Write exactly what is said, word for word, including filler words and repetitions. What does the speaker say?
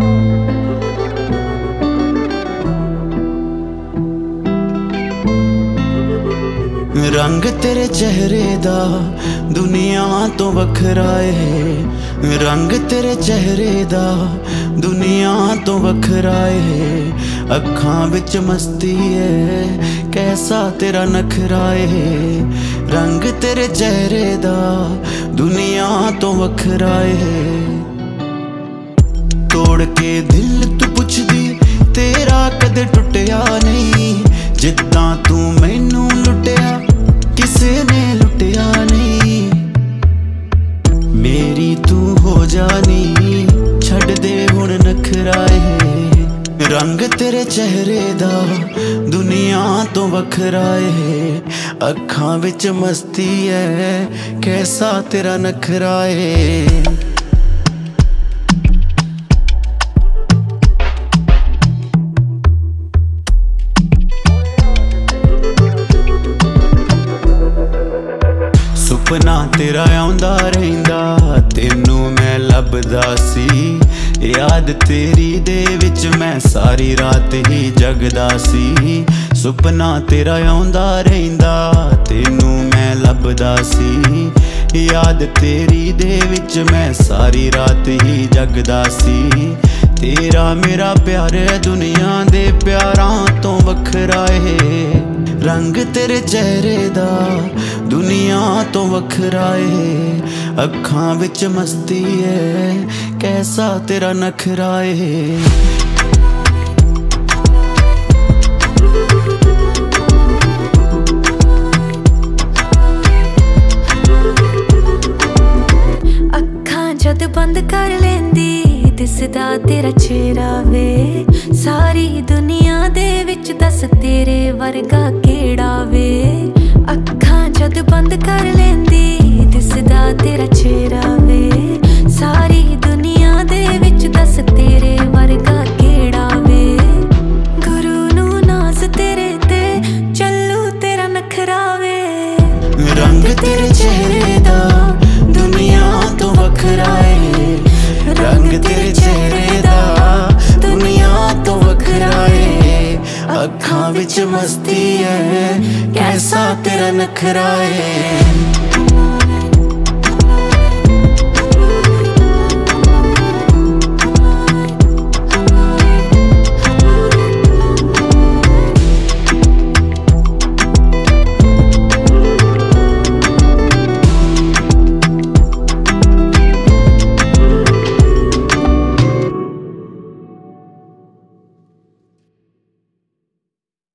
रंग तेरे चेहरे दा दुनिया तो वखरा है। रंग तेरे चेहरे दा दुनिया तो वखरा है। अखां विच मस्ती है, कैसा तेरा नखरा है। रंग तेरे चेहरे दा दुनिया तो वखरा है। तोड़ के दिल तू पुछदी तेरा कदे टुटिया नहीं। जिद्दां तू मैनू लुटिया किसे ने लुटिया नहीं। मेरी तू हो जानी छड़ दे हुण नखरा है। रंग तेरे चेहरे दा दुनिया तो वखरा है। अखां विच मस्ती है, कैसा तेरा नखरा है। सुपना तेरा आउंदा रहिंदा, तेनू मैं लभदा सी। याद तेरी दे विच मैं सारी रात ही जगदा सी। सुपना तेरा आउंदा रहिंदा, तेनू मैं लभदा सी। याद तेरी दे विच मैं सारी रात ही जगदा सी। तेरा मेरा प्यार दुनिया दे प्यारां तो वखरा है। रंग तेरे चेहरे दा दुनिया तो वखरा है। अखां विच मस्ती है, कैसा तेरा नखरा है। अखां जद बंद कर लेंदी दिसदा तेरा चेहरा वे। सारी दुनिया दे विच दस तेरे वर्गा केड़ा वे। अखां जद बंद कर लेंदी दिसदा तेरा चेहरा वे। सारी दुनिया दे विच दस तेरे वर्गा केड़ा वे। गुरु नू नाज तेरे ते चल्लू तेरा नखरा वे। रंग तेरे चेहरे दा दुनिया तो वखरा है। रंग तेरे चेहरे दा दुनिया तो वखरा है। अखां विच मस्ती है, कैसा तेरा नखरा है।